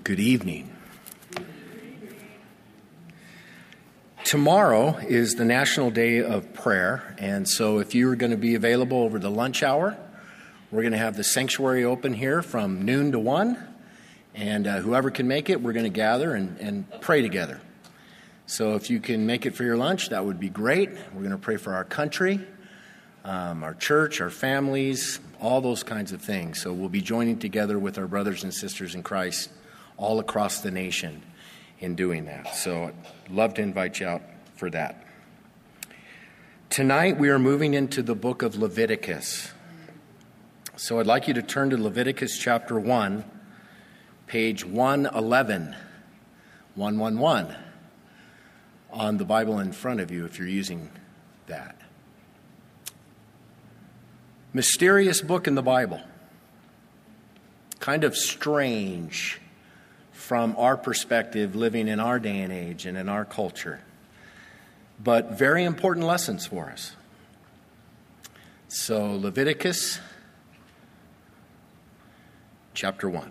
Good evening. Tomorrow is the National Day of Prayer, and so if you're going to be available over the lunch hour, we're going to have the sanctuary open here from noon to 1, and whoever can make it, we're going to gather and pray together. So if you can make it for your lunch, that would be great. We're going to pray for our country, our church, our families, all those kinds of things. So we'll be joining together with our brothers and sisters in Christ all across the nation in doing that. So I'd love to invite you out for that. Tonight we are moving into the book of Leviticus. So I'd like you to turn to Leviticus chapter 1, page 111, 111, on the Bible in front of you if you're using that. Mysterious book in the Bible. Kind of strange from our perspective, living in our day and age and in our culture. But very important lessons for us. So Leviticus chapter 1.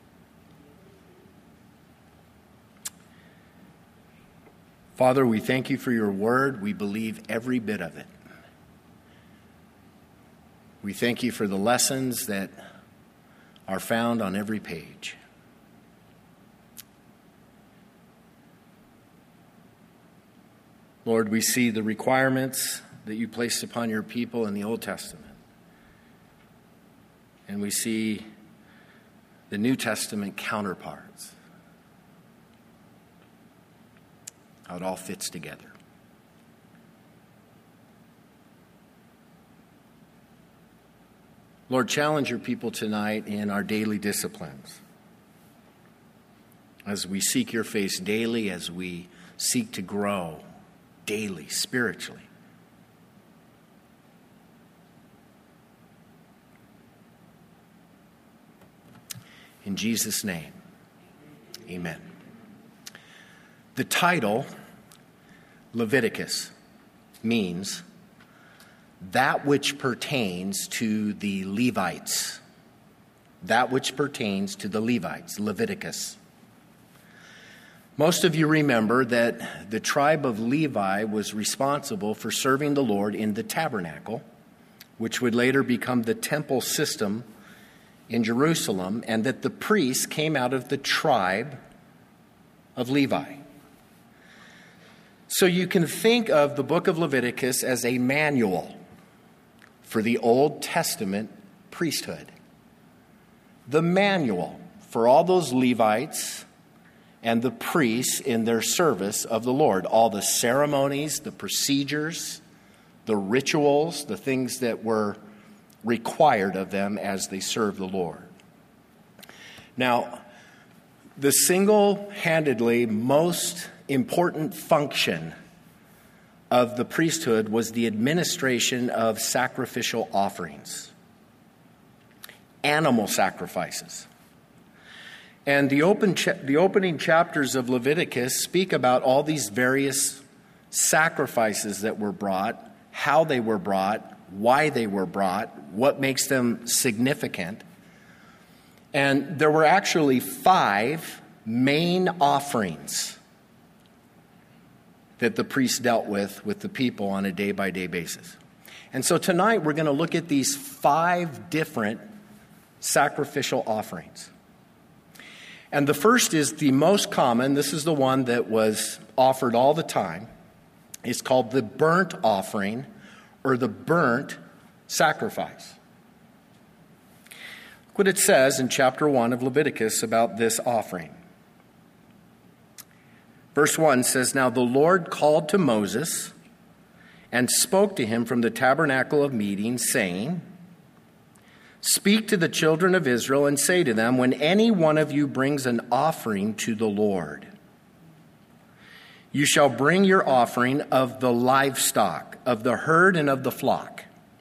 Father, we thank you for your word. We believe every bit of it. We thank you for the lessons that are found on every page. Lord, we see the requirements that you placed upon your people in the Old Testament. And we see the New Testament counterparts. How it all fits together. Lord, challenge your people tonight in our daily disciplines. As we seek your face daily, as we seek to grow daily, spiritually. In Jesus' name, amen. The title, Leviticus, means that which pertains to the Levites. That which pertains to the Levites, Leviticus. Most of you remember that the tribe of Levi was responsible for serving the Lord in the tabernacle, which would later become the temple system in Jerusalem, and that the priests came out of the tribe of Levi. So you can think of the book of Leviticus as a manual for the Old Testament priesthood. The manual for all those Levites and the priests in their service of the Lord. All the ceremonies, the procedures, the rituals, the things that were required of them as they served the Lord. Now, the single-handedly most important function of the priesthood was the administration of sacrificial offerings, animal sacrifices. And the opening chapters of Leviticus speak about all these various sacrifices that were brought, how they were brought, why they were brought, what makes them significant. And there were actually 5 main offerings that the priests dealt with the people on a day-by-day basis. And so tonight we're going to look at these 5 different sacrificial offerings. And the first is the most common. This is the one that was offered all the time. It's called the burnt offering or the burnt sacrifice. Look what it says in chapter 1 of Leviticus about this offering. Verse 1 says, "Now the Lord called to Moses and spoke to him from the tabernacle of meeting, saying, Speak to the children of Israel and say to them, when any one of you brings an offering to the Lord, you shall bring your offering of the livestock, of the herd and of the flock.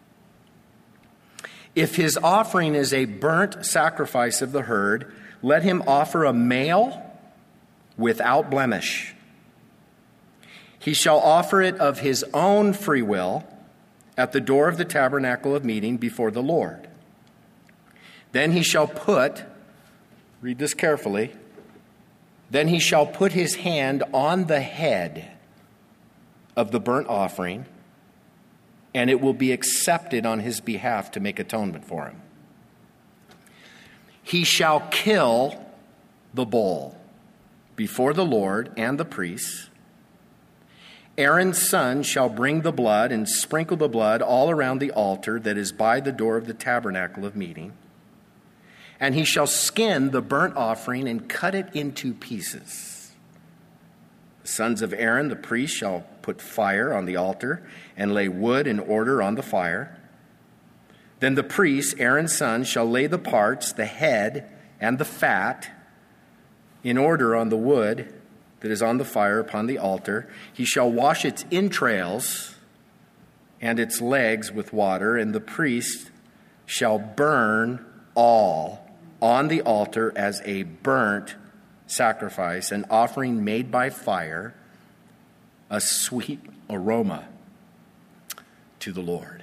If his offering is a burnt sacrifice of the herd, let him offer a male without blemish. He shall offer it of his own free will at the door of the tabernacle of meeting before the Lord. Then he shall put," read this carefully, Then he shall put his hand on the head of the burnt offering, and it will be accepted on his behalf to make atonement for him. He shall kill the bull before the Lord and the priests. Aaron's son shall bring the blood and sprinkle the blood all around the altar that is by the door of the tabernacle of meeting. And he shall skin the burnt offering and cut it into pieces. The sons of Aaron, the priest, shall put fire on the altar and lay wood in order on the fire. Then the priest, Aaron's son, shall lay the parts, the head and the fat, in order on the wood that is on the fire upon the altar. He shall wash its entrails and its legs with water, and the priest shall burn all on the altar as a burnt sacrifice, an offering made by fire, a sweet aroma to the Lord.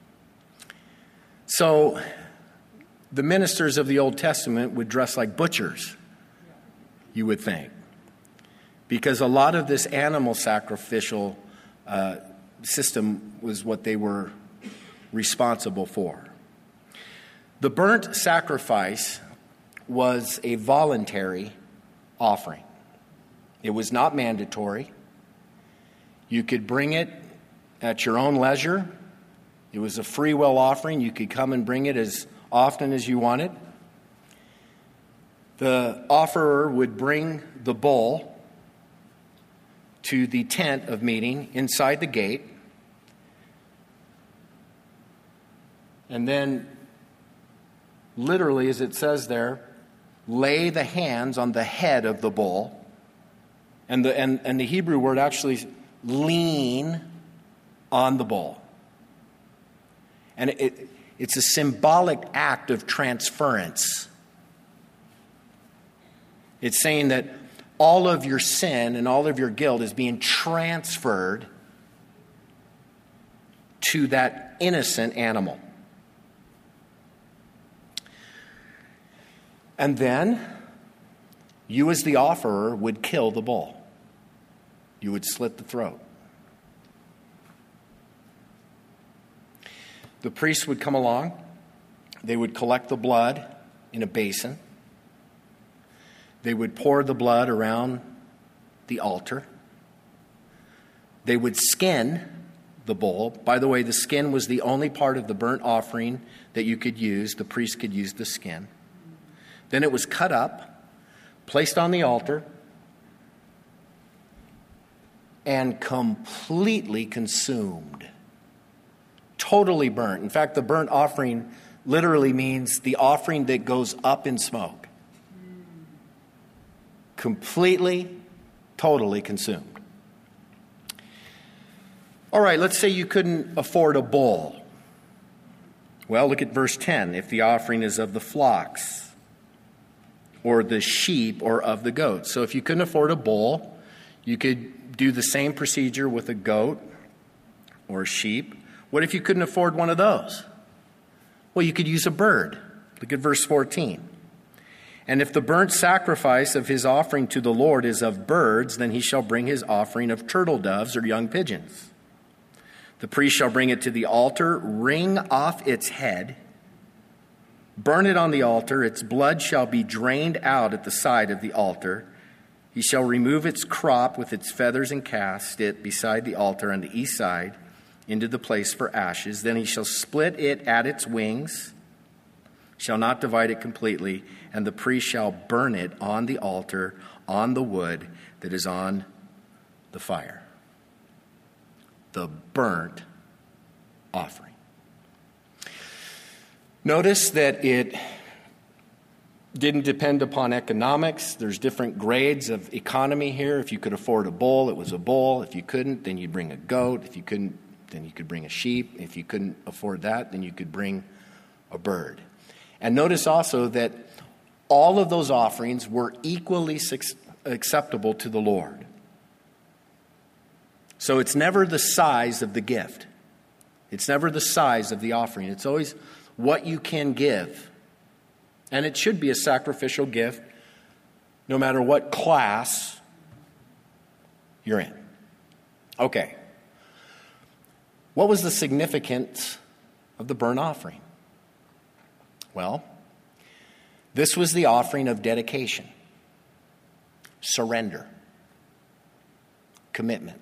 So the ministers of the Old Testament would dress like butchers, you would think, because a lot of this animal sacrificial system was what they were responsible for. The burnt sacrifice was a voluntary offering. It was not mandatory. You could bring it at your own leisure. It was a free will offering. You could come and bring it as often as you wanted. The offerer would bring the bull to the tent of meeting inside the gate, and then literally, as it says there, lay the hands on the head of the bull. And the Hebrew word actually lean on the bull. And it's a symbolic act of transference. It's saying that all of your sin and all of your guilt is being transferred to that innocent animal. And then you, as the offerer, would kill the bull. You would slit the throat. The priests would come along. They would collect the blood in a basin. They would pour the blood around the altar. They would skin the bull. By the way, the skin was the only part of the burnt offering that you could use. The priest could use the skin. Then it was cut up, placed on the altar, and completely consumed. Totally burnt. In fact, the burnt offering literally means the offering that goes up in smoke. Completely, totally consumed. All right, let's say you couldn't afford a bull. Well, look at verse 10. If the offering is of the flocks, or the sheep, or of the goats. So if you couldn't afford a bull, you could do the same procedure with a goat or a sheep. What if you couldn't afford one of those? Well, you could use a bird. Look at verse 14. And if the burnt sacrifice of his offering to the Lord is of birds, then he shall bring his offering of turtle doves or young pigeons. The priest shall bring it to the altar, wring off its head, burn it on the altar. Its blood shall be drained out at the side of the altar. He shall remove its crop with its feathers and cast it beside the altar on the east side into the place for ashes. Then he shall split it at its wings, shall not divide it completely, and the priest shall burn it on the altar on the wood that is on the fire. The burnt offering. Notice that it didn't depend upon economics. There's different grades of economy here. If you could afford a bull, it was a bull. If you couldn't, then you'd bring a goat. If you couldn't, then you could bring a sheep. If you couldn't afford that, then you could bring a bird. And notice also that all of those offerings were equally acceptable to the Lord. So it's never the size of the gift. It's never the size of the offering. It's always what you can give. And it should be a sacrificial gift no matter what class you're in. Okay. What was the significance of the burnt offering? Well, this was the offering of dedication, surrender, commitment.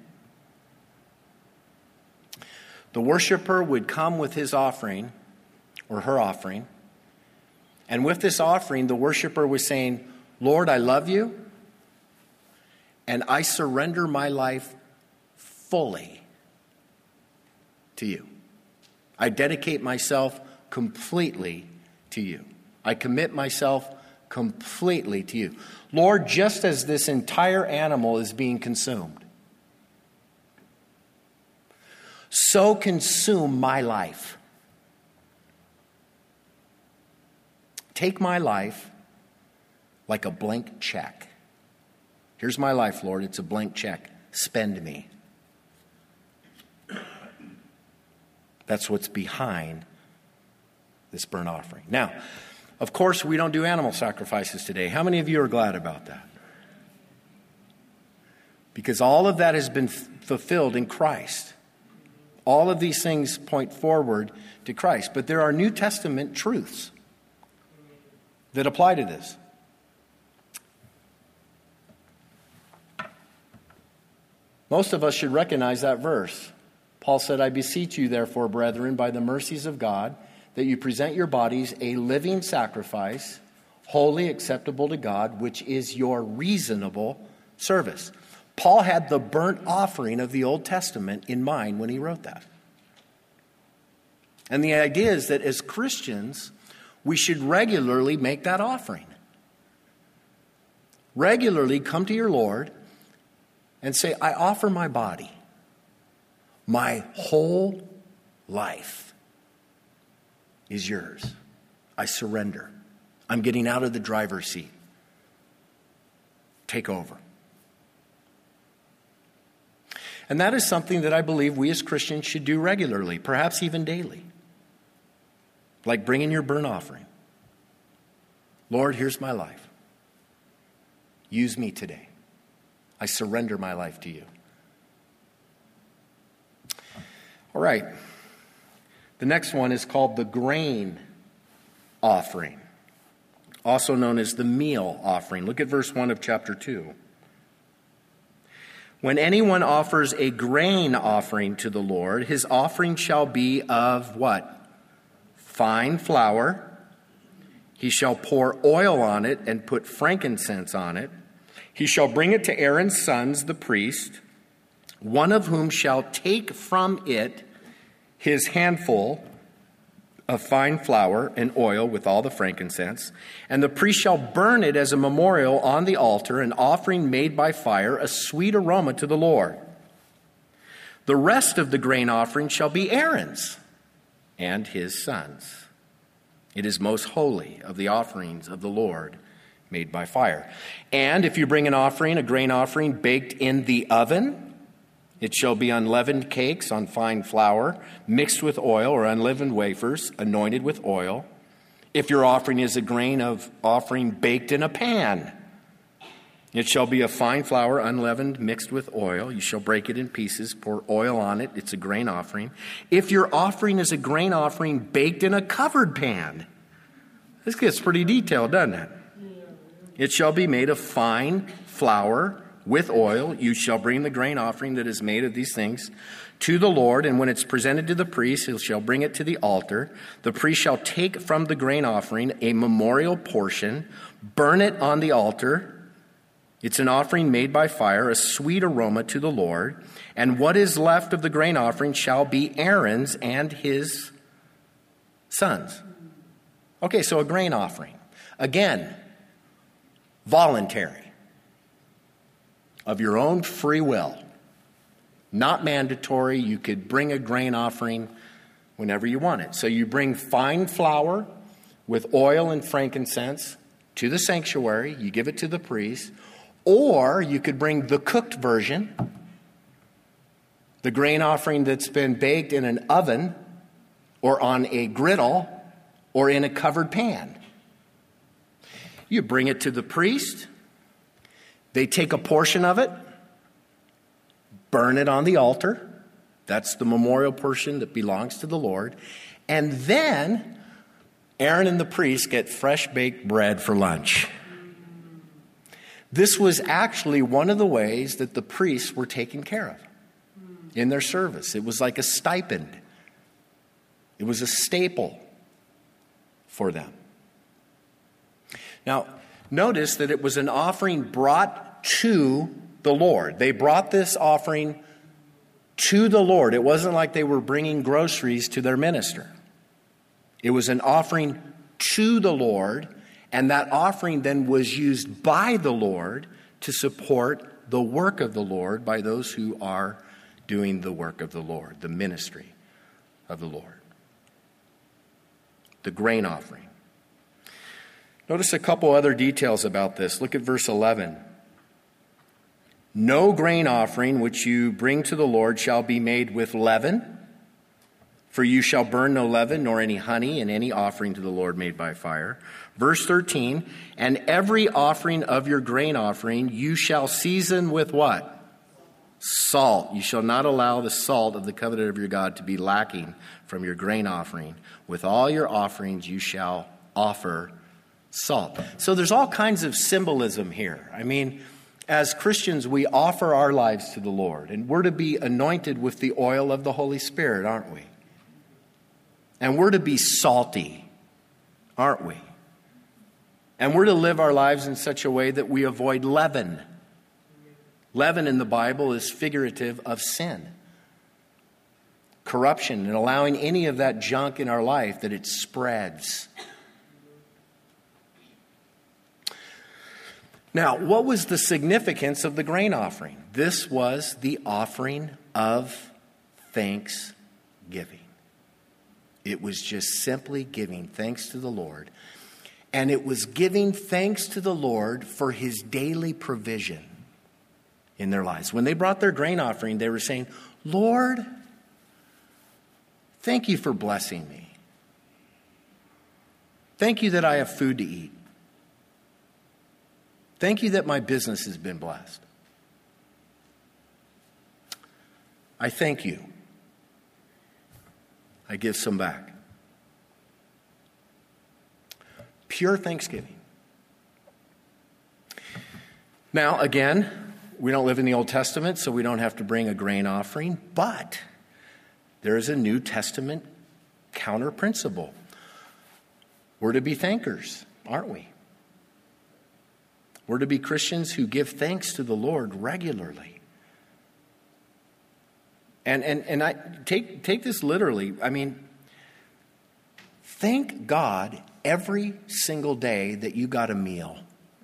The worshiper would come with his offering or her offering, and with this offering, the worshiper was saying, Lord, I love you, and I surrender my life fully to you. I dedicate myself completely to you. I commit myself completely to you. Lord, just as this entire animal is being consumed, so consume my life. Take my life like a blank check. Here's my life, Lord. It's a blank check. Spend me. That's what's behind this burnt offering. Now, of course, we don't do animal sacrifices today. How many of you are glad about that? Because all of that has been fulfilled in Christ. All of these things point forward to Christ. But there are New Testament truths that apply to this. Most of us should recognize that verse. Paul said, I beseech you, therefore, brethren, by the mercies of God, that you present your bodies a living sacrifice, holy, acceptable to God, which is your reasonable service. Paul had the burnt offering of the Old Testament in mind when he wrote that. And the idea is that as Christians, we should regularly make that offering. Regularly come to your Lord and say, I offer my body, my whole life is yours. I surrender. I'm getting out of the driver's seat. Take over. And that is something that I believe we as Christians should do regularly, perhaps even daily. Like bringing your burnt offering. Lord, here's my life. Use me today. I surrender my life to you. All right. The next one is called the grain offering, also known as the meal offering. Look at verse 1 of chapter 2. When anyone offers a grain offering to the Lord, his offering shall be of what? Fine flour. He shall pour oil on it and put frankincense on it. He shall bring it to Aaron's sons, the priest, one of whom shall take from it his handful of fine flour and oil with all the frankincense, and the priest shall burn it as a memorial on the altar, an offering made by fire, a sweet aroma to the Lord. The rest of the grain offering shall be Aaron's and his sons. It is most holy of the offerings of the Lord made by fire. And if you bring an offering, a grain offering baked in the oven, it shall be unleavened cakes on fine flour, mixed with oil, or unleavened wafers, anointed with oil. If your offering is a grain of offering baked in a pan, it shall be a fine flour, unleavened, mixed with oil. You shall break it in pieces, pour oil on it. It's a grain offering. If your offering is a grain offering baked in a covered pan, this gets pretty detailed, doesn't it? It shall be made of fine flour with oil. You shall bring the grain offering that is made of these things to the Lord, and when it's presented to the priest, he shall bring it to the altar. The priest shall take from the grain offering a memorial portion, burn it on the altar. It's an offering made by fire, a sweet aroma to the Lord. And what is left of the grain offering shall be Aaron's and his sons. Okay, so a grain offering. Again, voluntary. Of your own free will. Not mandatory. You could bring a grain offering whenever you want it. So you bring fine flour with oil and frankincense to the sanctuary. You give it to the priest. Or you could bring the cooked version, the grain offering that's been baked in an oven or on a griddle or in a covered pan. You bring it to the priest. They take a portion of it, burn it on the altar. That's the memorial portion that belongs to the Lord. And then Aaron and the priests get fresh baked bread for lunch. This was actually one of the ways that the priests were taken care of in their service. It was like a stipend. It was a staple for them. Now, notice that it was an offering brought to the Lord. They brought this offering to the Lord. It wasn't like they were bringing groceries to their minister. It was an offering to the Lord, and that offering then was used by the Lord to support the work of the Lord by those who are doing the work of the Lord, the ministry of the Lord. The grain offering. Notice a couple other details about this. Look at verse 11. No grain offering which you bring to the Lord shall be made with leaven, for you shall burn no leaven nor any honey in any offering to the Lord made by fire. Verse 13, and every offering of your grain offering you shall season with what? Salt. You shall not allow the salt of the covenant of your God to be lacking from your grain offering. With all your offerings you shall offer salt. So there's all kinds of symbolism here. I mean, as Christians, we offer our lives to the Lord, and we're to be anointed with the oil of the Holy Spirit, aren't we? And we're to be salty, aren't we? And we're to live our lives in such a way that we avoid leaven. Leaven in the Bible is figurative of sin, corruption, and allowing any of that junk in our life that it spreads. Now, what was the significance of the grain offering? This was the offering of thanksgiving. It was just simply giving thanks to the Lord. And it was giving thanks to the Lord for his daily provision in their lives. When they brought their grain offering, they were saying, Lord, thank you for blessing me. Thank you that I have food to eat. Thank you that my business has been blessed. I thank you. I give some back. Pure thanksgiving. Now, again, we don't live in the Old Testament, so we don't have to bring a grain offering, but there is a New Testament counter principle. We're to be thankers, aren't we? We're to be Christians who give thanks to the Lord regularly. And I take this literally. I mean, thank God every single day that you got a meal.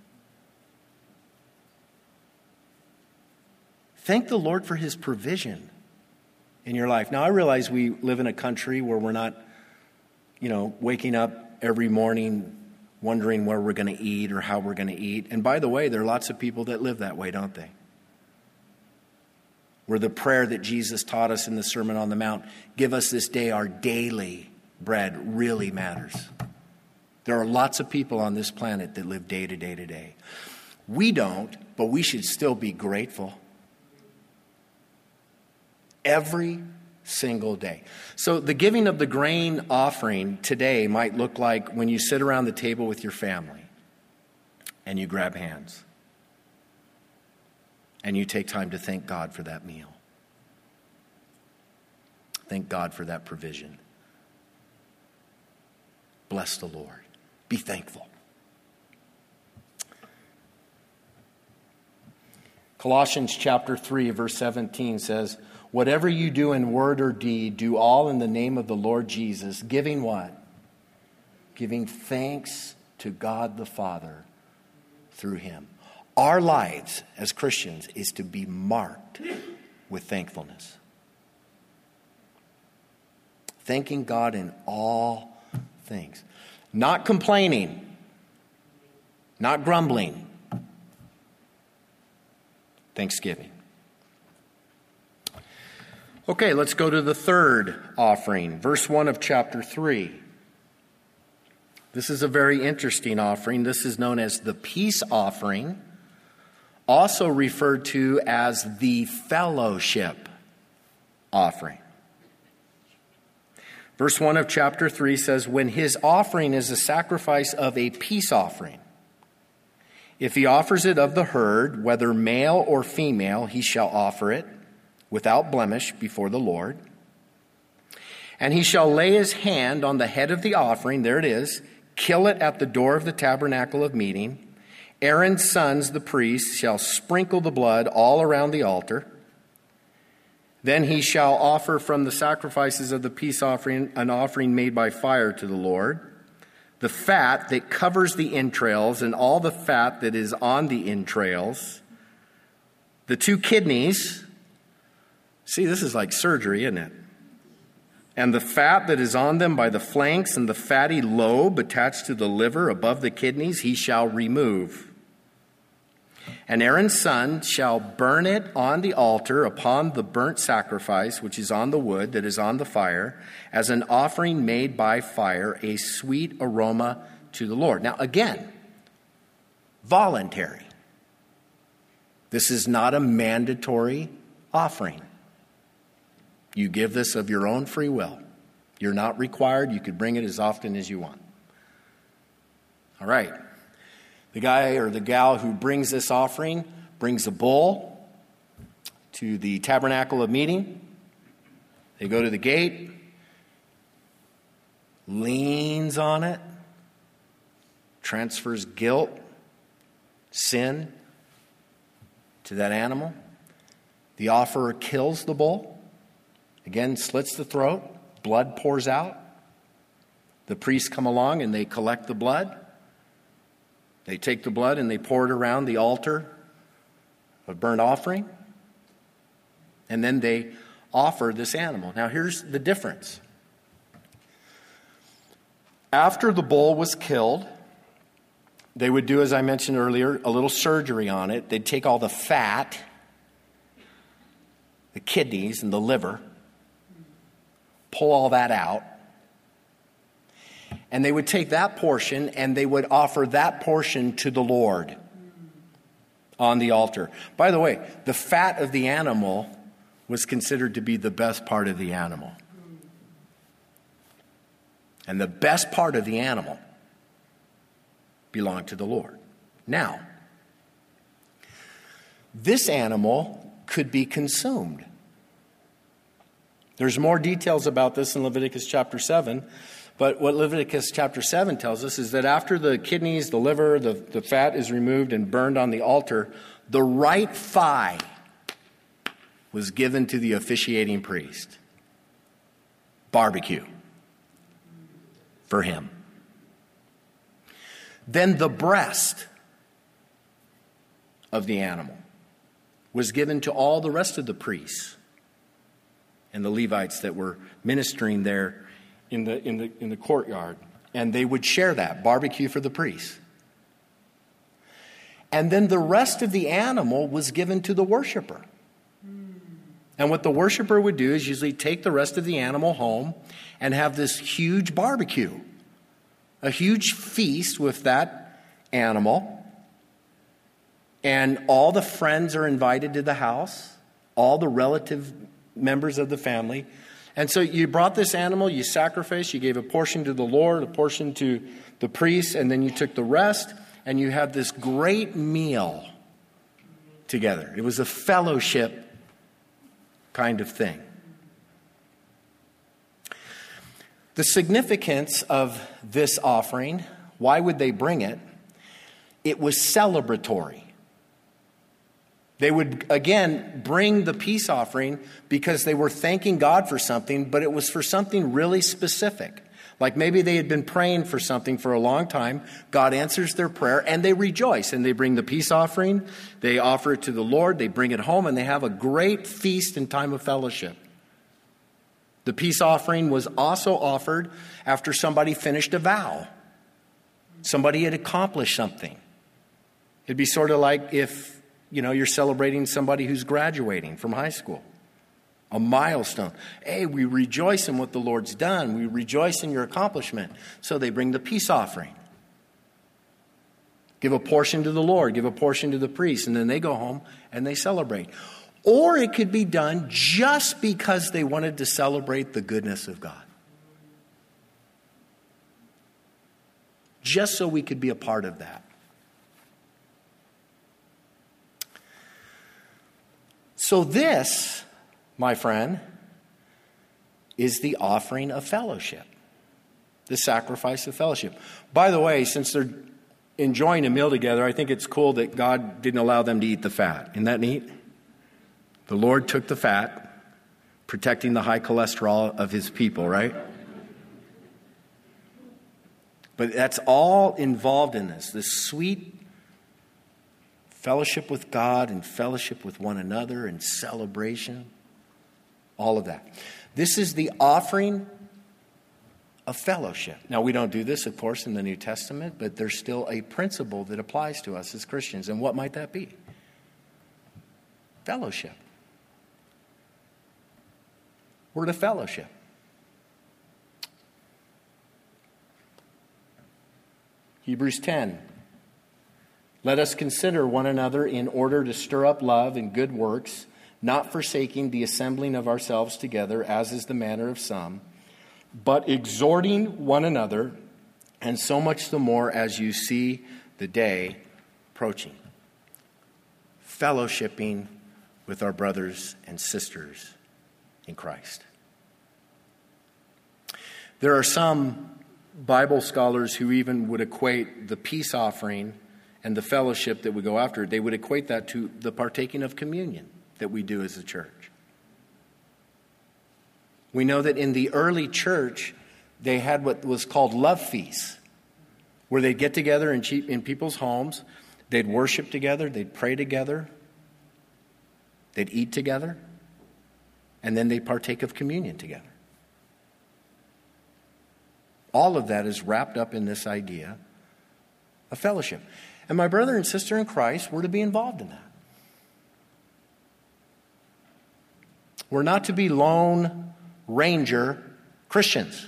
Thank the Lord for his provision in your life. Now, I realize we live in a country where we're not, waking up every morning wondering where we're going to eat or how we're going to eat. And by the way, there are lots of people that live that way, don't they? Where the prayer that Jesus taught us in the Sermon on the Mount, give us this day our daily bread, really matters. There are lots of people on this planet that live day to day to day. We don't, but we should still be grateful. Every single day. So the giving of the grain offering today might look like when you sit around the table with your family and you grab hands and you take time to thank God for that meal. Thank God for that provision. Bless the Lord. Be thankful. Colossians chapter 3, verse 17 says, whatever you do in word or deed, do all in the name of the Lord Jesus, giving what? Giving thanks to God the Father through him. Our lives as Christians is to be marked with thankfulness. Thanking God in all things. Not complaining. Not grumbling. Thanksgiving. Okay, let's go to the third offering, verse 1 of chapter 3. This is a very interesting offering. This is known as the peace offering also referred to as the fellowship offering. Verse 1 of chapter 3 says, when his offering is a sacrifice of a peace offering, if he offers it of the herd, whether male or female, he shall offer it without blemish before the Lord. And he shall lay his hand on the head of the offering, there it is, kill it at the door of the tabernacle of meeting. Aaron's sons, the priests, shall sprinkle the blood all around the altar. Then he shall offer from the sacrifices of the peace offering an offering made by fire to the Lord. The fat that covers the entrails and all the fat that is on the entrails. The 2 kidneys. See, this is like surgery, isn't it? And the fat that is on them by the flanks and the fatty lobe attached to the liver above the kidneys, he shall remove. And Aaron's son shall burn it on the altar upon the burnt sacrifice, which is on the wood that is on the fire, as an offering made by fire, a sweet aroma to the Lord. Now, again, voluntary. This is not a mandatory offering. You give this of your own free will. You're not required. You could bring it as often as you want. All right. The guy or the gal who brings this offering brings a bull to the tabernacle of meeting. They go to the gate, leans on it, transfers guilt, sin to that animal. The offerer kills the bull, again slits the throat, blood pours out. The priests come along and they collect the blood. They take the blood and they pour it around the altar of burnt offering. And then they offer this animal. Now here's the difference. After the bull was killed, they would do, as I mentioned earlier, a little surgery on it. They'd take all the fat, the kidneys and the liver, pull all that out. And they would take that portion and they would offer that portion to the Lord on the altar. By the way, the fat of the animal was considered to be the best part of the animal. And the best part of the animal belonged to the Lord. Now, this animal could be consumed. There's more details about this in Leviticus chapter 7. But what Leviticus chapter 7 tells us is that after the kidneys, the liver, the fat is removed and burned on the altar, the right thigh was given to the officiating priest. Barbecue for him. Then the breast of the animal was given to all the rest of the priests and the Levites that were ministering there in the courtyard, and they would share that barbecue for the priests. And then the rest of the animal was given to the worshiper. And what the worshiper would do is usually take the rest of the animal home and have this huge barbecue, a huge feast with that animal. And all the friends are invited to the house, all the relative members of the family. And so you brought this animal, you sacrificed, you gave a portion to the Lord, a portion to the priests, and then you took the rest, and you had this great meal together. It was a fellowship kind of thing. The significance of this offering, why would they bring it? It was celebratory. They would, again, bring the peace offering because they were thanking God for something, but it was for something really specific. Like maybe they had been praying for something for a long time. God answers their prayer and they rejoice. And they bring the peace offering. They offer it to the Lord. They bring it home and they have a great feast and time of fellowship. The peace offering was also offered after somebody finished a vow. Somebody had accomplished something. It'd be sort of like if you're celebrating somebody who's graduating from high school. A milestone. Hey, we rejoice in what the Lord's done. We rejoice in your accomplishment. So they bring the peace offering. Give a portion to the Lord, give a portion to the priest, and then they go home and they celebrate. Or it could be done just because they wanted to celebrate the goodness of God. Just so we could be a part of that. So this, my friend, is the offering of fellowship. The sacrifice of fellowship. By the way, since they're enjoying a meal together, I think it's cool that God didn't allow them to eat the fat. Isn't that neat? The Lord took the fat, protecting the high cholesterol of his people, right? But that's all involved in this sweet fellowship with God and fellowship with one another and celebration, all of that. This is the offering of fellowship. Now, we don't do this, of course, in the New Testament, but there's still a principle that applies to us as Christians. And what might that be? Fellowship. We're to fellowship. Hebrews 10. Let us consider one another in order to stir up love and good works, not forsaking the assembling of ourselves together, as is the manner of some, but exhorting one another, and so much the more as you see the day approaching. Fellowshipping with our brothers and sisters in Christ. There are some Bible scholars who even would equate the peace offering and the fellowship that we go after, they would equate that to the partaking of communion that we do as a church. We know that in the early church, they had what was called love feasts, where they'd get together in people's homes, they'd worship together, they'd pray together, they'd eat together, and then they'd partake of communion together. All of that is wrapped up in this idea of fellowship. And my brother and sister in Christ, we're to be involved in that. We're not to be lone ranger Christians.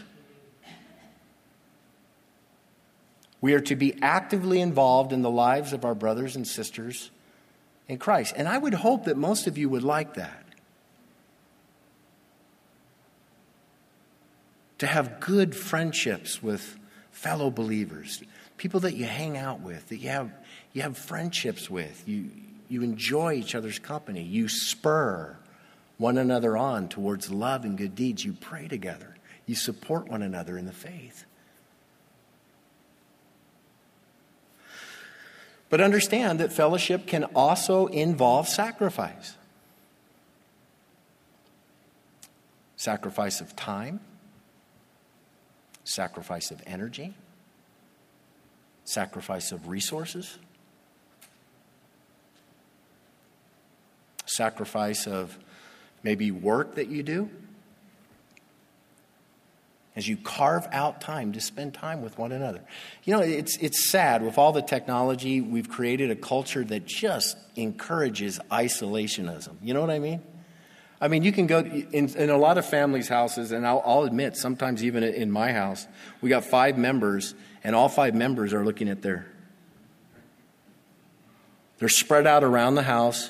We are to be actively involved in the lives of our brothers and sisters in Christ. And I would hope that most of you would like that. To have good friendships with fellow believers, people that you hang out with, that you have friendships with. You enjoy each other's company. You spur one another on towards love and good deeds. You pray together. You support one another in the faith. But understand that fellowship can also involve sacrifice. Sacrifice of time. Sacrifice of energy. Sacrifice of resources. Sacrifice of maybe work that you do. As you carve out time to spend time with one another. You know, it's sad. With all the technology, we've created a culture that just encourages isolationism. You know what I mean? I mean, you can go in a lot of families' houses, and I'll admit, sometimes even in my house, we got 5 members, and all 5 members are looking at they're spread out around the house.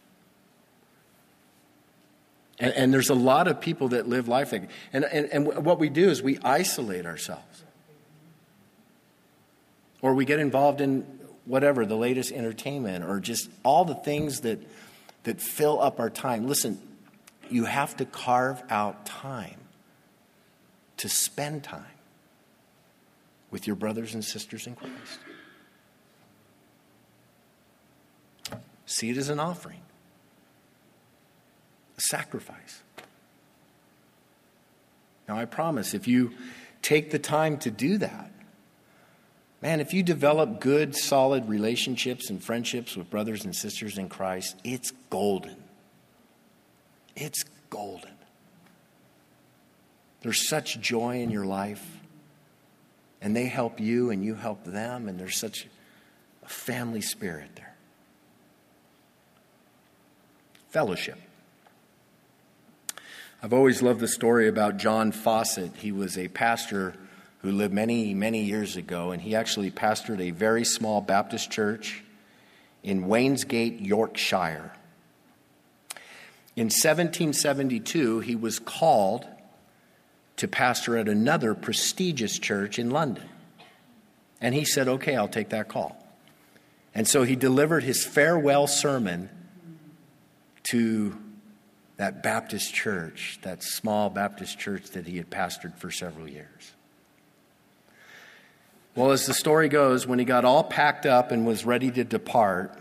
And there's a lot of people that live life like, and what we do is we isolate ourselves. Or we get involved in whatever, the latest entertainment, or just all the things that fill up our time. Listen, you have to carve out time to spend time with your brothers and sisters in Christ. See it as an offering. A sacrifice. Now, I promise, if you take the time to do that, man, if you develop good, solid relationships and friendships with brothers and sisters in Christ, it's golden. It's golden. There's such joy in your life, and they help you and you help them, and there's such a family spirit there. Fellowship. I've always loved the story about John Fawcett. He was a pastor who lived many, many years ago, and he actually pastored a very small Baptist church in Wainsgate, Yorkshire. In 1772, he was called to pastor at another prestigious church in London. And he said, okay, I'll take that call. And so he delivered his farewell sermon to that Baptist church, that small Baptist church that he had pastored for several years. Well, as the story goes, when he got all packed up and was ready to depart,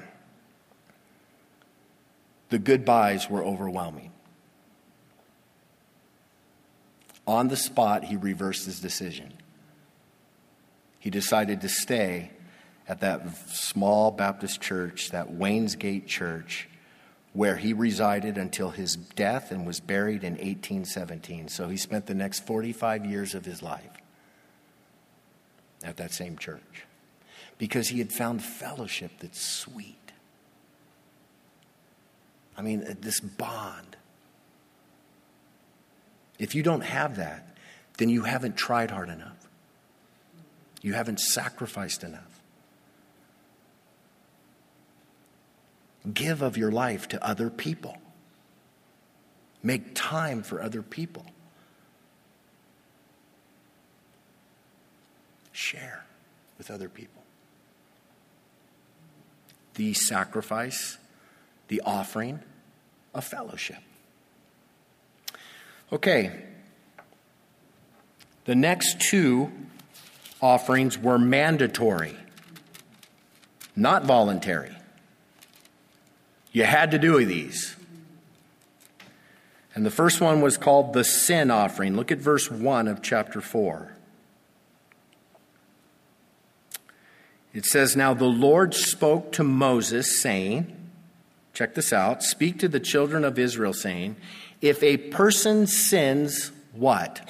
the goodbyes were overwhelming. On the spot, he reversed his decision. He decided to stay at that small Baptist church, that Wainsgate church, where he resided until his death and was buried in 1817. So he spent the next 45 years of his life at that same church because he had found fellowship that's sweet. I mean, this bond. If you don't have that, then you haven't tried hard enough. You haven't sacrificed enough. Give of your life to other people. Make time for other people. Share with other people. The sacrifice, the offering of fellowship. Okay. The next two offerings were mandatory, not voluntary. You had to do these. And the first one was called the sin offering. Look at verse 1 of chapter 4. It says, "Now the Lord spoke to Moses, saying," check this out, "speak to the children of Israel, saying, if a person sins," what?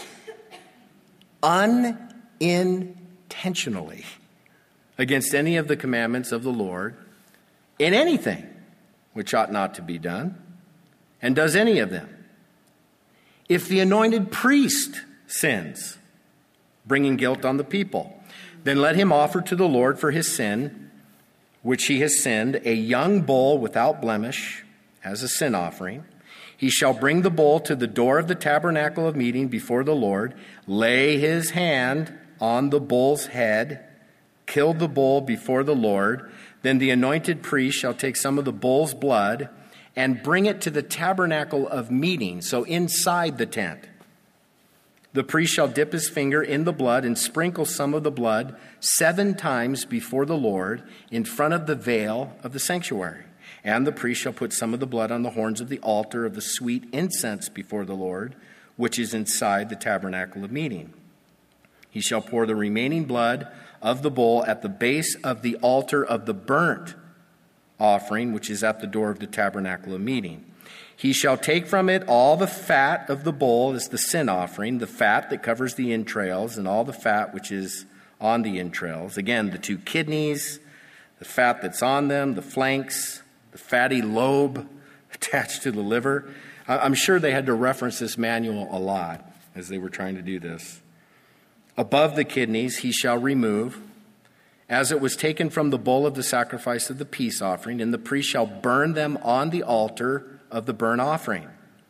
"Unintentionally against any of the commandments of the Lord, in anything which ought not to be done, and does any of them. If the anointed priest sins, bringing guilt on the people, then let him offer to the Lord for his sin, which he has sinned, a young bull without blemish as a sin offering. He shall bring the bull to the door of the tabernacle of meeting before the Lord, lay his hand on the bull's head, kill the bull before the Lord. Then the anointed priest shall take some of the bull's blood and bring it to the tabernacle of meeting," so inside the tent. "The priest shall dip his finger in the blood and sprinkle some of the blood 7 times before the Lord in front of the veil of the sanctuary. And the priest shall put some of the blood on the horns of the altar of the sweet incense before the Lord, which is inside the tabernacle of meeting. He shall pour the remaining blood of the bull at the base of the altar of the burnt offering, which is at the door of the tabernacle of meeting. He shall take from it all the fat of the bull as the sin offering, the fat that covers the entrails, and all the fat which is on the entrails. Again, the 2 kidneys, the fat that's on them, the flanks, the fatty lobe attached to the liver." I'm sure they had to reference this manual a lot as they were trying to do this. "Above the kidneys he shall remove, as it was taken from the bull of the sacrifice of the peace offering, and the priest shall burn them on the altar of the burnt offering.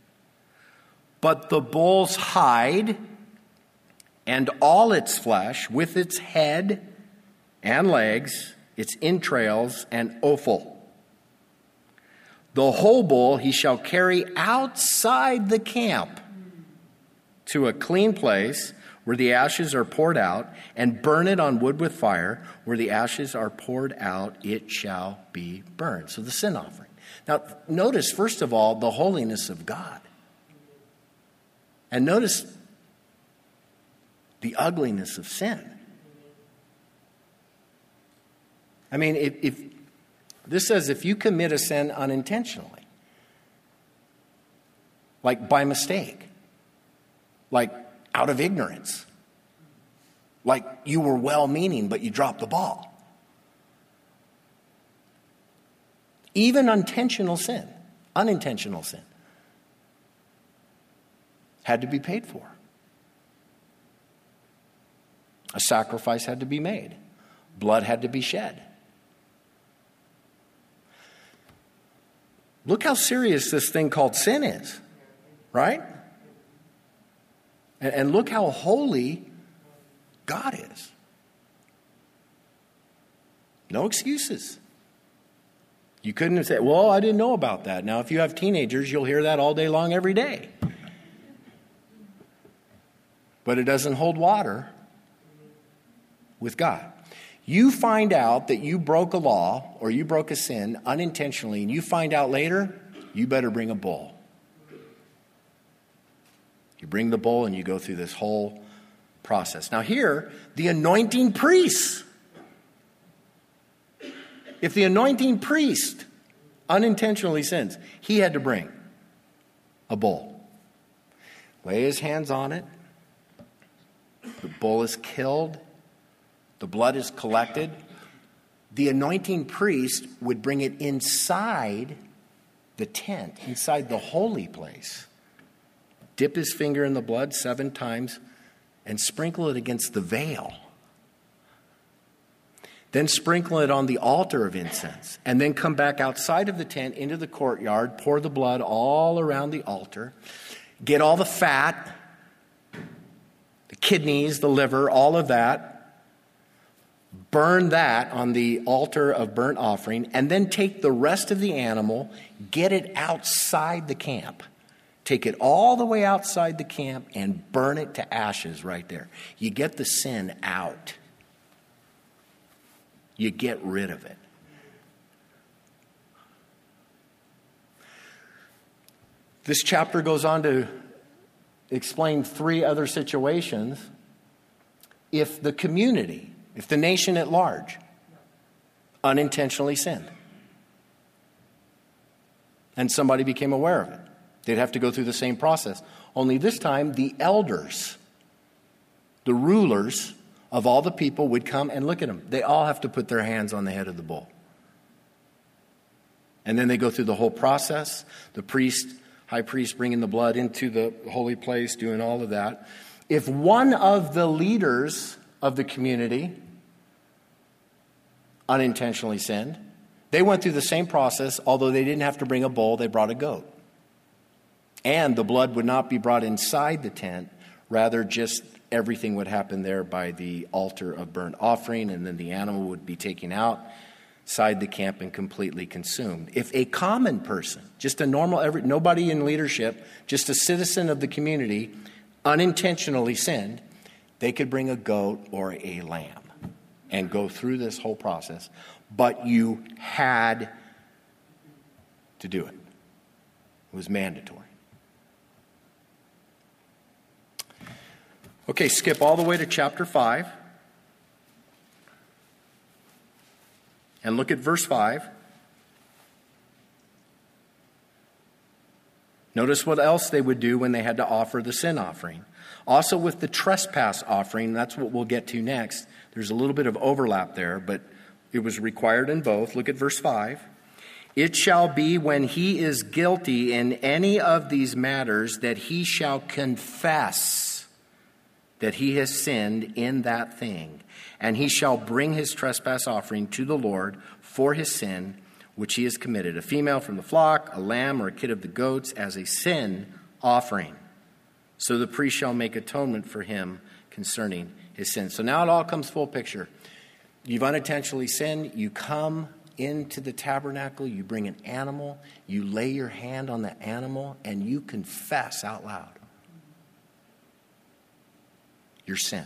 But the bull's hide and all its flesh, with its head and legs, its entrails and offal, the whole bull he shall carry outside the camp to a clean place where the ashes are poured out, and burn it on wood with fire. Where the ashes are poured out, it shall be burned." So the sin offering. Now, notice, first of all, the holiness of God. And notice the ugliness of sin. I mean, if this says if you commit a sin unintentionally, like by mistake, like out of ignorance, like you were well-meaning but you dropped the ball. Even unintentional sin had to be paid for. A sacrifice had to be made. Blood had to be shed. Look how serious this thing called sin is, right? And look how holy God is. No excuses. You couldn't have said, well, I didn't know about that. Now, if you have teenagers, you'll hear that all day long, every day. But it doesn't hold water with God. You find out that you broke a law or you broke a sin unintentionally, and you find out later, you better bring a bull. You bring the bull and you go through this whole process. Now here, the anointing priests. If the anointing priest unintentionally sins, he had to bring a bull. Lay his hands on it. The bull is killed. The blood is collected. The anointing priest would bring it inside the tent, inside the holy place. Dip his finger in the blood 7 times and sprinkle it against the veil. Then sprinkle it on the altar of incense. And then come back outside of the tent into the courtyard. Pour the blood all around the altar. Get all the fat, the kidneys, the liver, all of that. Burn that on the altar of burnt offering. And then take the rest of the animal. Get it outside the camp. Take it all the way outside the camp and burn it to ashes right there. You get the sin out. You get rid of it. This chapter goes on to explain 3 other situations. If the community, if the nation at large, unintentionally sinned, and somebody became aware of it, they'd have to go through the same process. Only this time, the elders, the rulers of all the people would come and look at them. They all have to put their hands on the head of the bull. And then they go through the whole process. The priest, high priest, bringing the blood into the holy place, doing all of that. If one of the leaders of the community unintentionally sinned, they went through the same process, although they didn't have to bring a bull, they brought a goat. And the blood would not be brought inside the tent, rather just everything would happen there by the altar of burnt offering, and then the animal would be taken outside the camp and completely consumed. If a common person, just a normal, nobody in leadership, just a citizen of the community, unintentionally sinned, they could bring a goat or a lamb and go through this whole process. But you had to do it. It was mandatory. Okay, skip all the way to chapter 5. And look at verse 5. Notice what else they would do when they had to offer the sin offering. Also with the trespass offering, that's what we'll get to next. There's a little bit of overlap there, but it was required in both. Look at verse 5. It shall be when he is guilty in any of these matters that he shall confess that he has sinned in that thing, and he shall bring his trespass offering to the Lord for his sin which he has committed, a female from the flock, a lamb or a kid of the goats, as a sin offering. So the priest shall make atonement for him concerning his sin. So now it all comes full picture. You've unintentionally sinned. You come into the tabernacle. You bring an animal. You lay your hand on the animal, and you confess out loud your sin.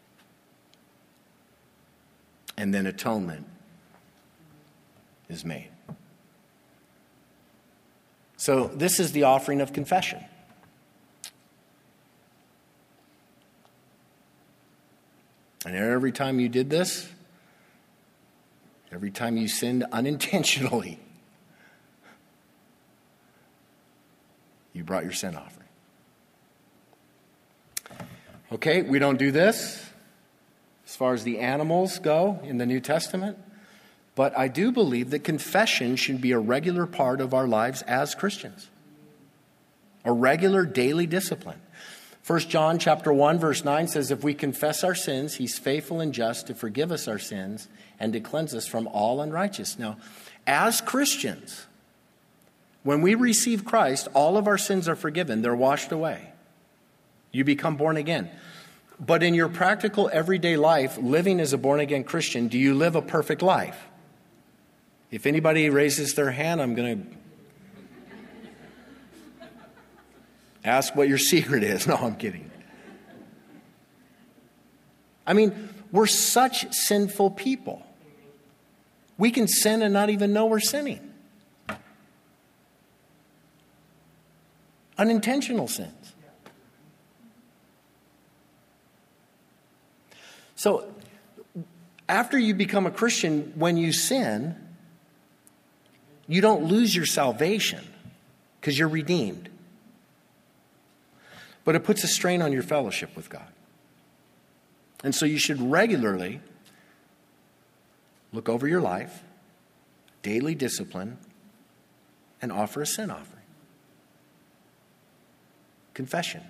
And then atonement is made. So this is the offering of confession. And every time you did this, every time you sinned unintentionally, you brought your sin offering. Okay, we don't do this as far as the animals go in the New Testament, but I do believe that confession should be a regular part of our lives as Christians, a regular daily discipline. 1 John chapter 1, verse 9 says, if we confess our sins, he's faithful and just to forgive us our sins and to cleanse us from all unrighteousness. Now, as Christians, when we receive Christ, all of our sins are forgiven. They're washed away. You become born again. But in your practical everyday life, living as a born-again Christian, do you live a perfect life? If anybody raises their hand, I'm going to ask what your secret is. No, I'm kidding. I mean, we're such sinful people. We can sin and not even know we're sinning. Unintentional sins. So, after you become a Christian, when you sin, you don't lose your salvation because you're redeemed. But it puts a strain on your fellowship with God. And so you should regularly look over your life, daily discipline, and offer a sin offering. Confession.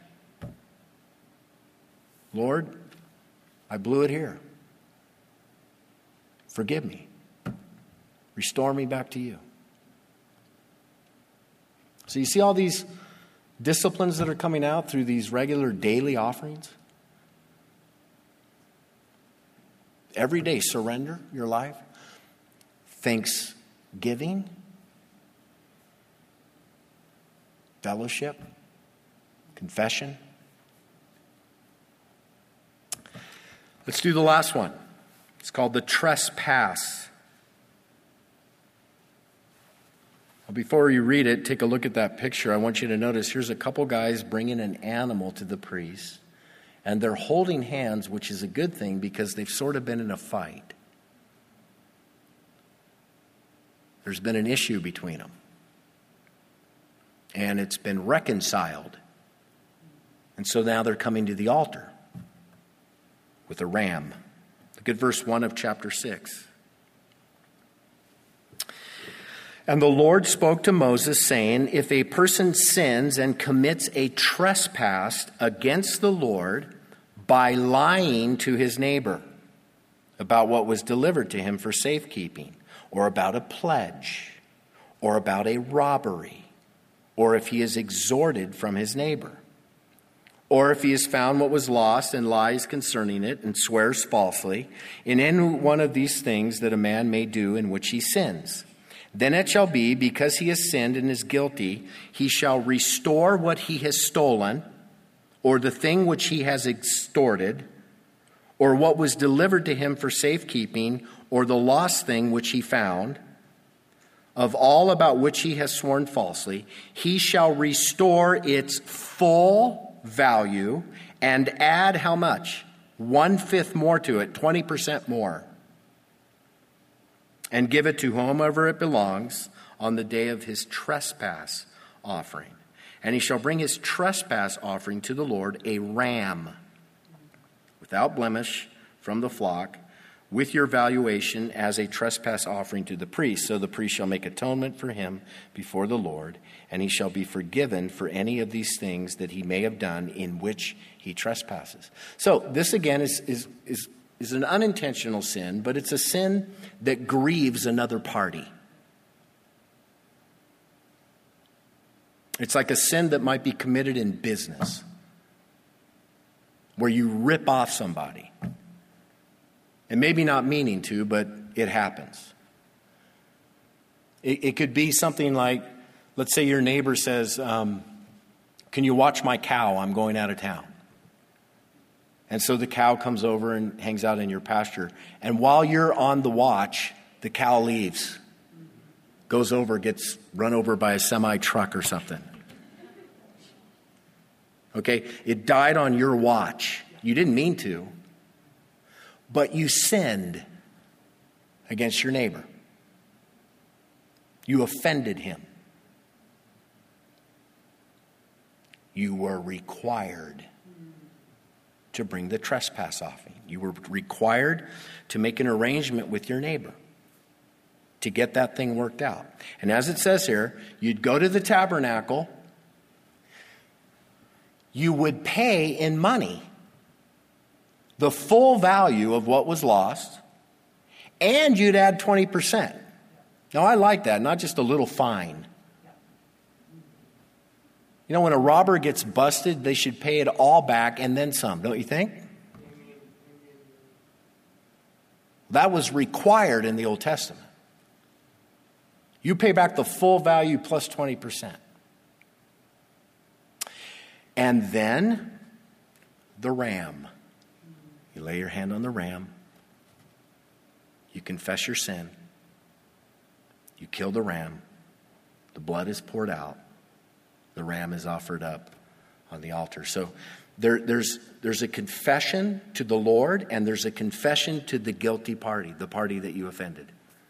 Lord, I blew it here. Forgive me. Restore me back to you. So you see all these disciplines that are coming out through these regular daily offerings? Every day, surrender your life. Thanksgiving. Fellowship. Confession. Let's do the last one. It's called the trespass. Well, before you read it, take a look at that picture. I want you to notice here's a couple guys bringing an animal to the priest. And they're holding hands, which is a good thing because they've sort of been in a fight. There's been an issue between them. And it's been reconciled. And so now they're coming to the altar with a ram. Look at verse 1 of chapter 6. And the Lord spoke to Moses, saying, if a person sins and commits a trespass against the Lord by lying to his neighbor about what was delivered to him for safekeeping, or about a pledge, or about a robbery, or if he is extorted from his neighbor, or if he has found what was lost and lies concerning it and swears falsely, in any one of these things that a man may do in which he sins, then it shall be, because he has sinned and is guilty, he shall restore what he has stolen, or the thing which he has extorted, or what was delivered to him for safekeeping, or the lost thing which he found, of all about which he has sworn falsely, he shall restore its full value and add how much? 1/5 more to it, 20% more. And give it to whomever it belongs on the day of his trespass offering. And he shall bring his trespass offering to the Lord, a ram, without blemish from the flock, with your valuation as a trespass offering to the priest. So the priest shall make atonement for him before the Lord, and he shall be forgiven for any of these things that he may have done in which he trespasses. So this again is an unintentional sin, but it's a sin that grieves another party. It's like a sin that might be committed in business, where you rip off somebody. And maybe not meaning to, but it happens. It could be something like, let's say your neighbor says, can you watch my cow? I'm going out of town. And so the cow comes over and hangs out in your pasture. And while you're on the watch, the cow leaves. Goes over, gets run over by a semi-truck or something. Okay? It died on your watch. You didn't mean to. But you sinned against your neighbor. You offended him. You were required to bring the trespass offering. You were required to make an arrangement with your neighbor to get that thing worked out. And as it says here, you'd go to the tabernacle, you would pay in money the full value of what was lost, and you'd add 20%. Now, I like that, not just a little fine. You know, when a robber gets busted, they should pay it all back and then some, don't you think? That was required in the Old Testament. You pay back the full value plus 20%. And then the ram. You lay your hand on the ram. You confess your sin. You kill the ram. The blood is poured out. The ram is offered up on the altar. So there's a confession to the Lord, and there's a confession to the guilty party, the party that you offended.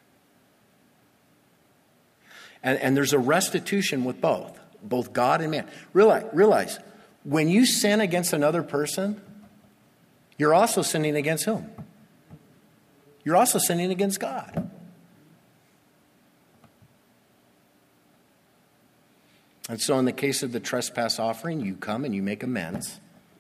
And there's a restitution with both God and man. Realize, when you sin against another person, you're also sinning against whom? You're also sinning against God. And so in the case of the trespass offering, you come and you make amends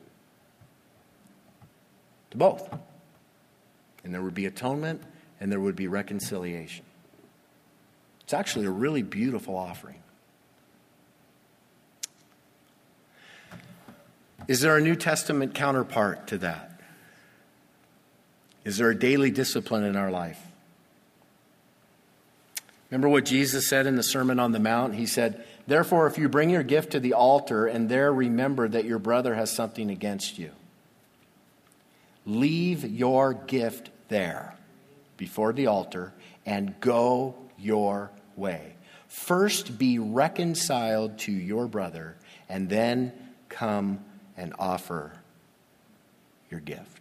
to both. And there would be atonement and there would be reconciliation. It's actually a really beautiful offering. Is there a New Testament counterpart to that? Is there a daily discipline in our life? Remember what Jesus said in the Sermon on the Mount? He said, "Therefore, if you bring your gift to the altar and there remember that your brother has something against you, leave your gift there before the altar and go your way. First be reconciled to your brother and then come and offer your gift."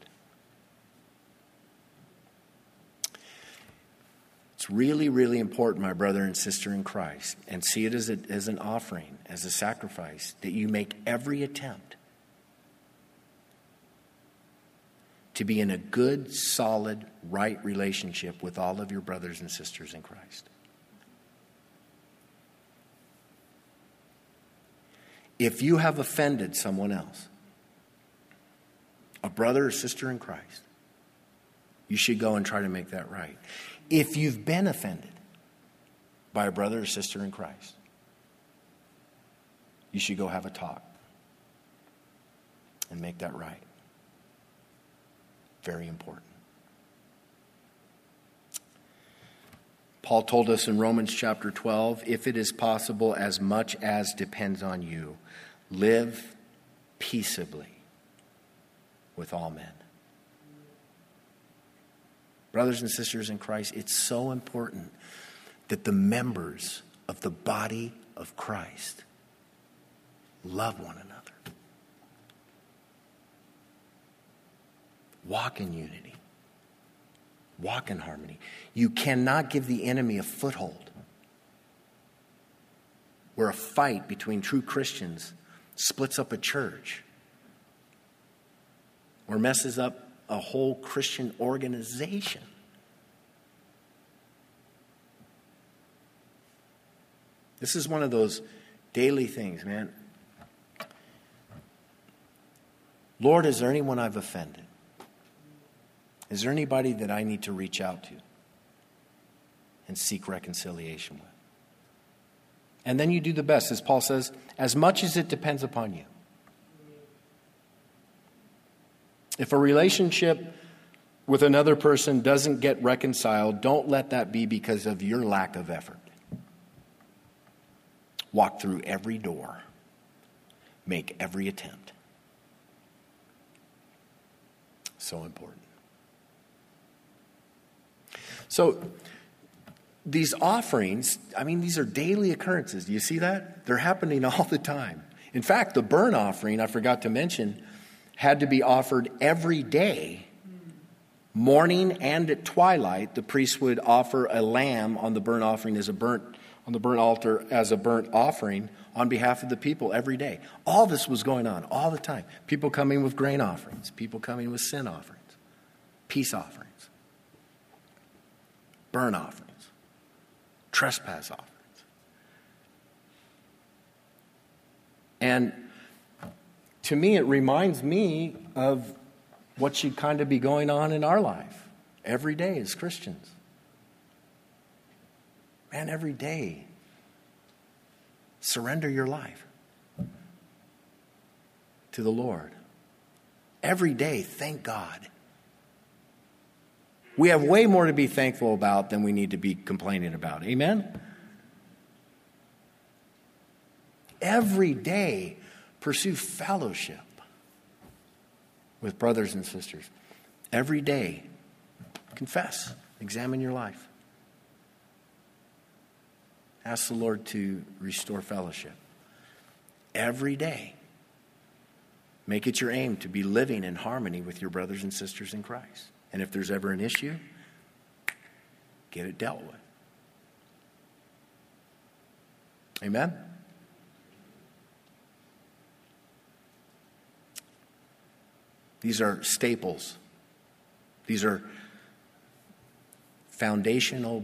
It's really, really important, my brother and sister in Christ, and see it as an offering, as a sacrifice, that you make every attempt to be in a good, solid, right relationship with all of your brothers and sisters in Christ. If you have offended someone else, a brother or sister in Christ, you should go and try to make that right. If you've been offended by a brother or sister in Christ, you should go have a talk and make that right. Very important. Paul told us in Romans chapter 12, if it is possible, as much as depends on you, live peaceably with all men. Brothers and sisters in Christ, it's so important that the members of the body of Christ love one another. Walk in unity. Walk in harmony. You cannot give the enemy a foothold where a fight between true Christians splits up a church or messes up a whole Christian organization. This is one of those daily things, man. Lord, is there anyone I've offended? Is there anybody that I need to reach out to and seek reconciliation with? And then you do the best, as Paul says, as much as it depends upon you. If a relationship with another person doesn't get reconciled, don't let that be because of your lack of effort. Walk through every door. Make every attempt. So important. So these offerings, I mean, these are daily occurrences. Do you see that? They're happening all the time. In fact, the burnt offering, I forgot to mention, had to be offered every day. Morning and at twilight, the priest would offer a lamb on the burnt offering on the burnt altar as a burnt offering on behalf of the people every day. All this was going on all the time. People coming with grain offerings, people coming with sin offerings, peace offerings, burnt offerings, trespass offerings. And to me, it reminds me of what should kind of be going on in our life every day as Christians. Man, every day, surrender your life to the Lord. Every day, thank God. We have way more to be thankful about than we need to be complaining about. Amen? Every day, pursue fellowship with brothers and sisters. Every day, confess. Examine your life. Ask the Lord to restore fellowship. Every day, make it your aim to be living in harmony with your brothers and sisters in Christ. And if there's ever an issue, get it dealt with. Amen? These are staples. These are foundational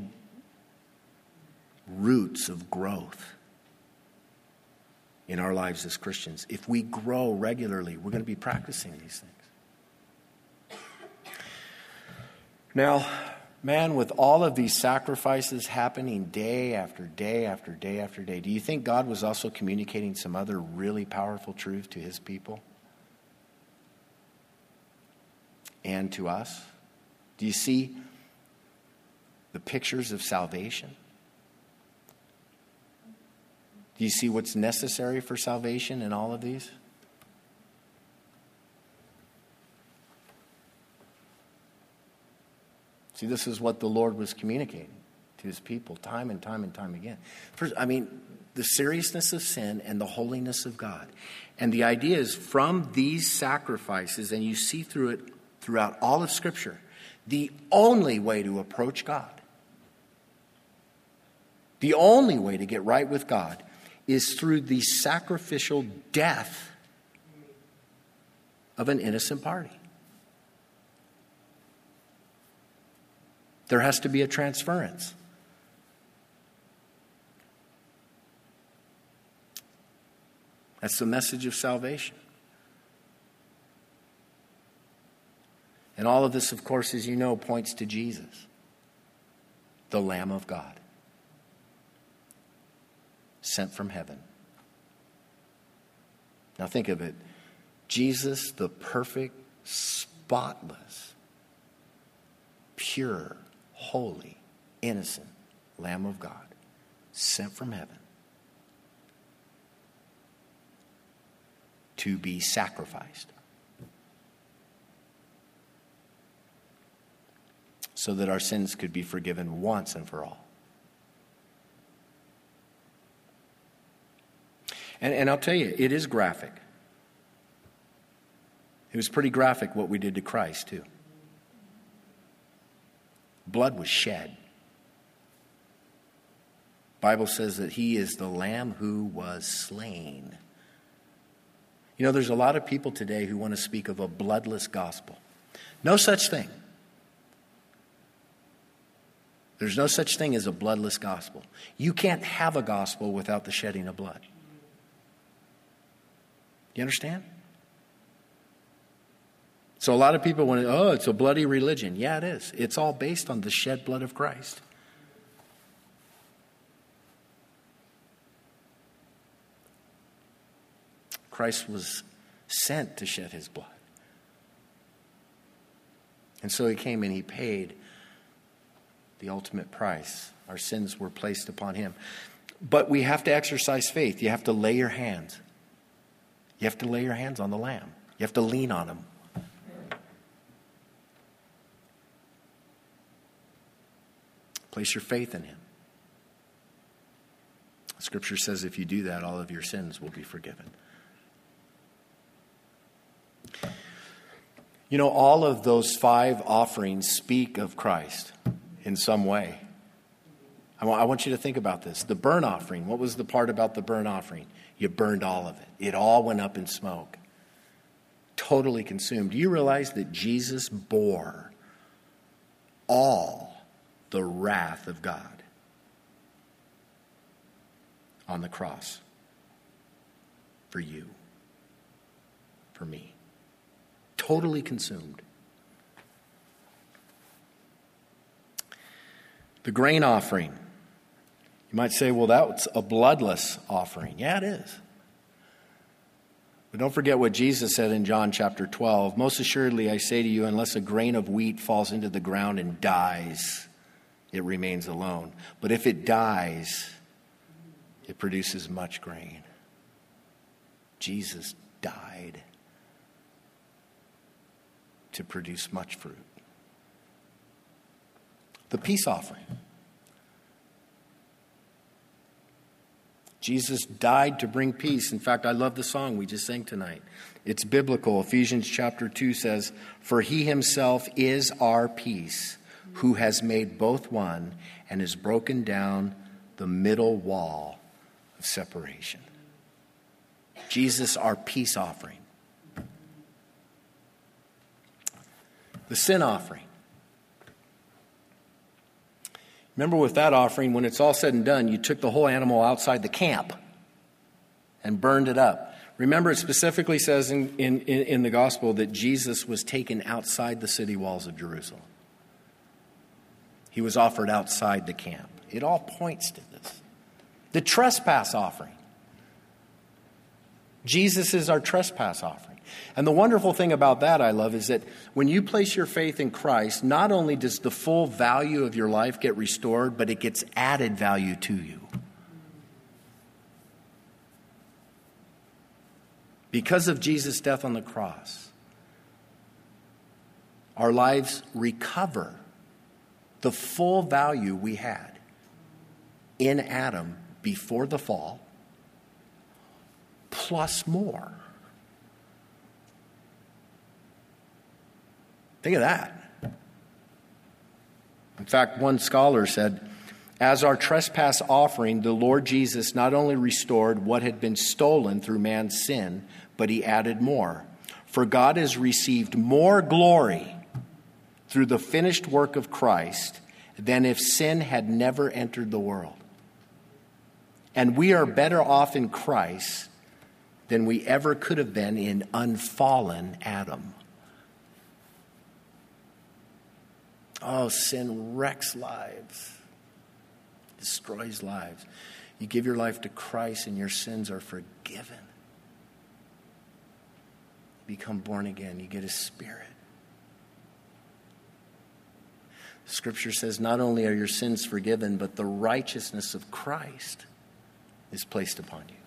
roots of growth in our lives as Christians. If we grow regularly, we're going to be practicing these things. Now, man, with all of these sacrifices happening day after day after day after day, do you think God was also communicating some other really powerful truth to his people and to us? Do you see the pictures of salvation? Do you see what's necessary for salvation in all of these? See, this is what the Lord was communicating to his people time and time and time again. First, the seriousness of sin and the holiness of God. And the idea is from these sacrifices, and you see through it throughout all of Scripture, the only way to approach God, the only way to get right with God, is through the sacrificial death of an innocent party. There has to be a transference. That's the message of salvation. And all of this, of course, as you know, points to Jesus, the Lamb of God, sent from heaven. Now think of it. Jesus, the perfect, spotless, pure, holy, innocent Lamb of God, sent from heaven to be sacrificed so that our sins could be forgiven once and for all. And I'll tell you, it is graphic. It was pretty graphic what we did to Christ, too. Blood was shed. The Bible says that he is the Lamb who was slain. You know, there's a lot of people today who want to speak of a bloodless gospel. No such thing. There's no such thing as a bloodless gospel. You can't have a gospel without the shedding of blood. You understand? So a lot of people want to, it's a bloody religion. Yeah, it is. It's all based on the shed blood of Christ. Christ was sent to shed his blood. And so he came and he paid the ultimate price. Our sins were placed upon him. But we have to exercise faith. You have to lay your hands. You have to lay your hands on the Lamb. You have to lean on him. Place your faith in him. Scripture says if you do that, all of your sins will be forgiven. You know, all of those 5 offerings speak of Christ in some way. I want you to think about this. The burnt offering, what was the part about the burnt offering? You burned all of it. It all went up in smoke. Totally consumed. Do you realize that Jesus bore all the wrath of God on the cross for you? for me. Totally consumed. The grain offering. You might say, well, that's a bloodless offering. Yeah, it is. But don't forget what Jesus said in John chapter 12. Most assuredly, I say to you, unless a grain of wheat falls into the ground and dies, it remains alone. But if it dies, it produces much grain. Jesus died to produce much fruit. The peace offering. Jesus died to bring peace. In fact, I love the song we just sang tonight. It's biblical. Ephesians chapter 2 says, "For he himself is our peace, who has made both one and has broken down the middle wall of separation." Jesus, our peace offering. The sin offering. Remember with that offering, when it's all said and done, you took the whole animal outside the camp and burned it up. Remember, it specifically says in the gospel that Jesus was taken outside the city walls of Jerusalem. He was offered outside the camp. It all points to this. The trespass offering. Jesus is our trespass offering. And the wonderful thing about that, I love, is that when you place your faith in Christ, not only does the full value of your life get restored, but it gets added value to you. Because of Jesus' death on the cross, our lives recover the full value we had in Adam before the fall, plus more. Think of that. In fact, one scholar said, as our trespass offering, the Lord Jesus not only restored what had been stolen through man's sin, but he added more. For God has received more glory through the finished work of Christ than if sin had never entered the world. And we are better off in Christ than we ever could have been in unfallen Adam. Oh, sin wrecks lives, destroys lives. You give your life to Christ and your sins are forgiven. You become born again. You get His Spirit. Scripture says not only are your sins forgiven, but the righteousness of Christ is placed upon you.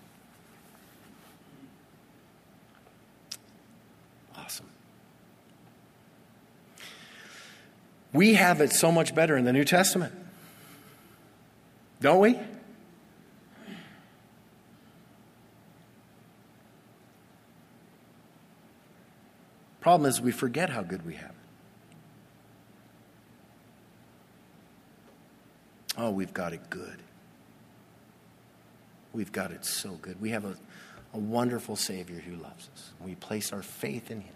Awesome. We have it so much better in the New Testament. Don't we? Problem is we forget how good we have it. Oh, we've got it good. We've got it so good. We have a wonderful Savior who loves us. We place our faith in Him.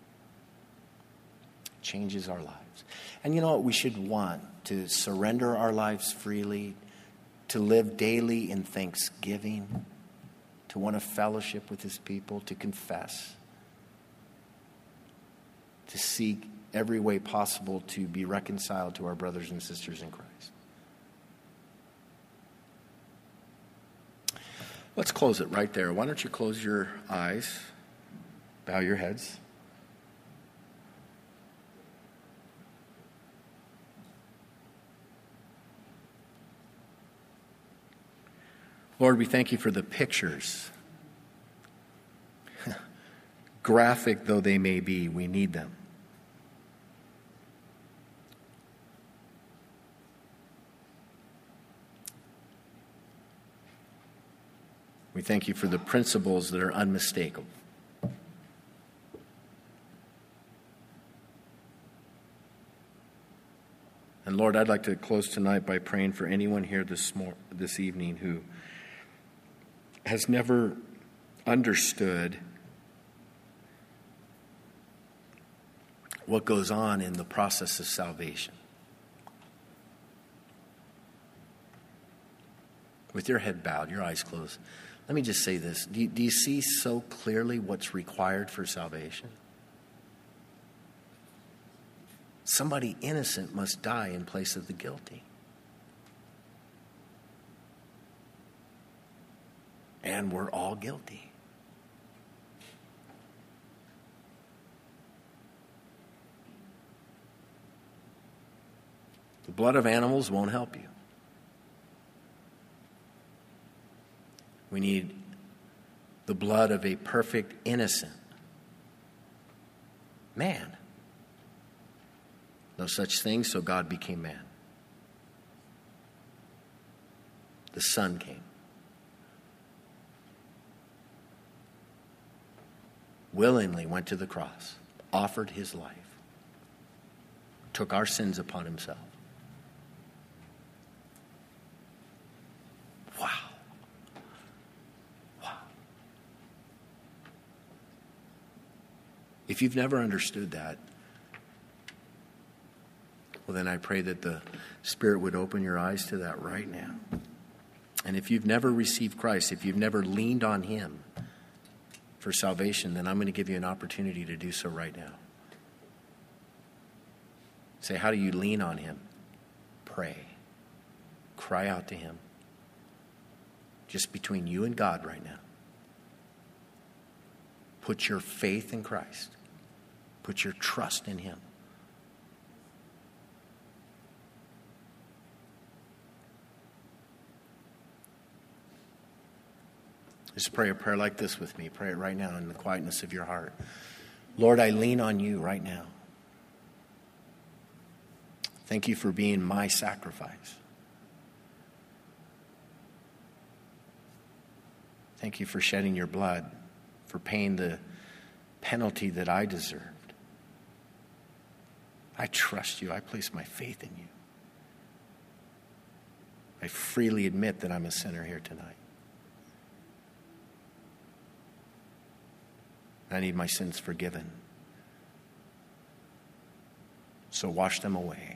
It changes our lives. And you know what? We should want to surrender our lives freely, to live daily in thanksgiving, to want to fellowship with His people, to confess, to seek every way possible to be reconciled to our brothers and sisters in Christ. Let's close it right there. Why don't you close your eyes, bow your heads. Lord, we thank you for the pictures. Graphic though they may be, we need them. We thank you for the principles that are unmistakable. And Lord, I'd like to close tonight by praying for anyone here this evening who has never understood what goes on in the process of salvation. With your head bowed, your eyes closed, let me just say this. Do you see so clearly what's required for salvation? Somebody innocent must die in place of the guilty. And we're all guilty. The blood of animals won't help you. We need the blood of a perfect, innocent man. No such thing, so God became man. The Son came. Willingly went to the cross, offered his life, took our sins upon himself. Wow. Wow. If you've never understood that, well, then I pray that the Spirit would open your eyes to that right now. And if you've never received Christ, if you've never leaned on him for salvation, then I'm going to give you an opportunity to do so right now. Say, how do you lean on him? Pray. Cry out to him. Just between you and God right now. Put your faith in Christ. Put your trust in him. Just pray a prayer like this with me. Pray it right now in the quietness of your heart. Lord, I lean on you right now. Thank you for being my sacrifice. Thank you for shedding your blood, for paying the penalty that I deserved. I trust you. I place my faith in you. I freely admit that I'm a sinner here tonight. I need my sins forgiven. So wash them away.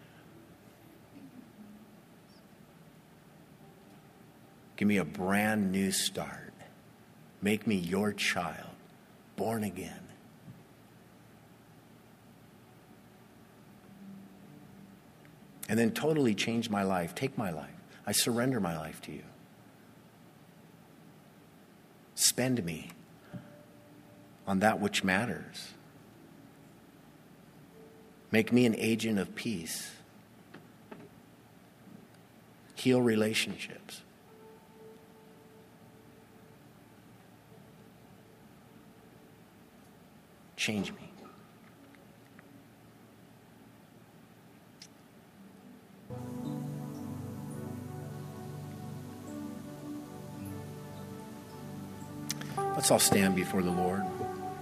Give me a brand new start. Make me your child, born again. And then totally change my life. Take my life. I surrender my life to you. Spend me on that which matters. Make me an agent of peace. Heal relationships. Change me. Let's all stand before the Lord.